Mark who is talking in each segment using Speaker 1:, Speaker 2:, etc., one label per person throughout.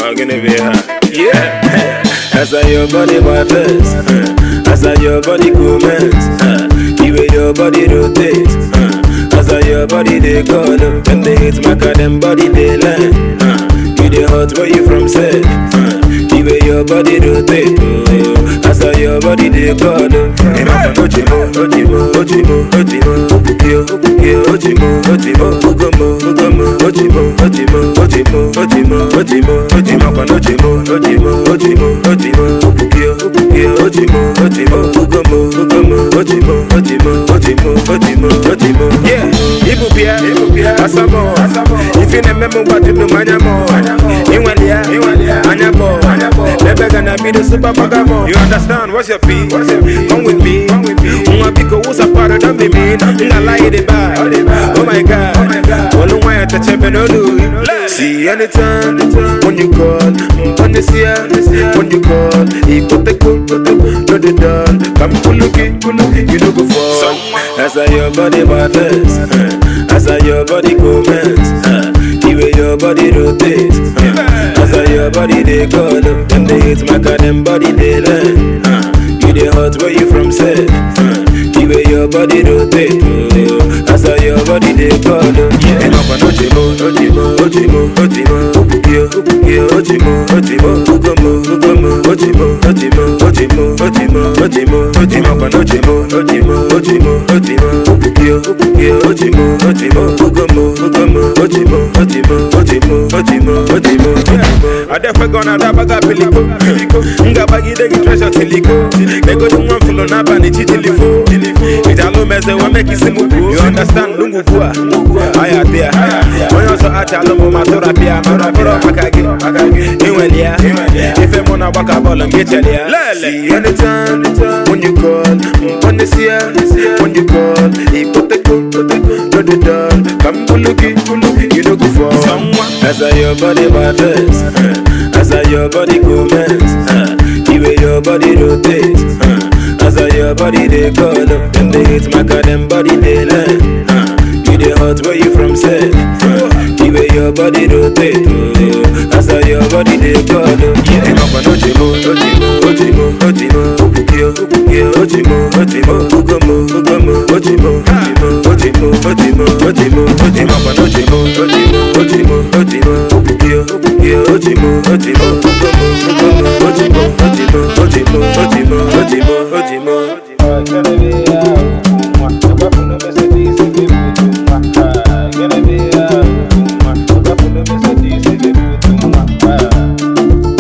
Speaker 1: gonna be high. Yeah. As I your body my face, as I your body comments, the way your body rotates, as I your body they call, when they hit my car, them body they land. You the hot where you from safe, the way your body rotate, as I your body they call. Ojimo, ojimo, ojimo, ojimo, okukio, okukio, ojimo, ojimo, ogomo, ogomo, ojimo, ojimo, ojimo, ojimo, ojimo, ojimo, ojimo, ojimo, ojimo, ojimo, okukio, okukio, ojimo, ojimo, ogomo, ogomo, ojimo, ojimo, ojimo, ojimo, ojimo. Yeah, ibubia, asamo, if you remember what you do, manyamo, inwalia, anyabo, never gonna be the super magamo. You understand? What's your fee? Come with me. Because who's a part of them be mean? I lie it back. Oh my God. All why I touch up and do. See anytime when you call, when you see her, when you call, he put the cool, no the doll. Come look, you know before. As I your body my face, as I your body comments, the way your body rotates, as I your body they call, when they hit my car, them body they land. You the hot where you from safe, the way your body rotate, as I your body they call. And up on ojimo, ojimo, ojimo, ojimo, okukio, okukio, ojimo, ojimo, ogomo, ogomo, ojimo, ojimo, ojimo, ojimo, ojimo, ojimo, up on ojimo, ojimo, ojimo, ojimo, okukio, okukio, ojimo, ojimo, ogomo, ogomo, ojimo, ojimo, ojimo, ojimo, ojimo, ojimo. I definitely gonna dabaga piliko, nga bagi degi treasure tiliko. They go to one full on up and it's tilifo. It's a low mess and make it simple. You understand? Lungu bua, I are there. When you so at a low matura pia, Marapura Makagi, Inwelia, if I'm on a bacaball and get you there. See anytime when you call, when you see her, when you call, he put the cool, no the doll. Come look, you know go for someone. As I your body my face, as I your body comments, the way your body rotates, as I your body they call, when they hit my car, them body they land. You the hot where you from safe, the way your body rotate, as I your body they call. And up on ojimo, ojimo, ojimo, ojimo, okukio, okukio, ojimo, ojimo, ogomo, ogomo, ojimo, ojimo, ojimo, ojimo, ojimo, ojimo, up on ojimo, ojimo, ojimo, ojimo, okukio, okukio, ojimo, ojimo, ogomo, ogomo, ojimo, ojimo, ojimo, ojimo, ojimo, ojimo.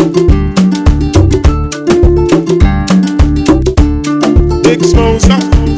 Speaker 2: Big Smoke.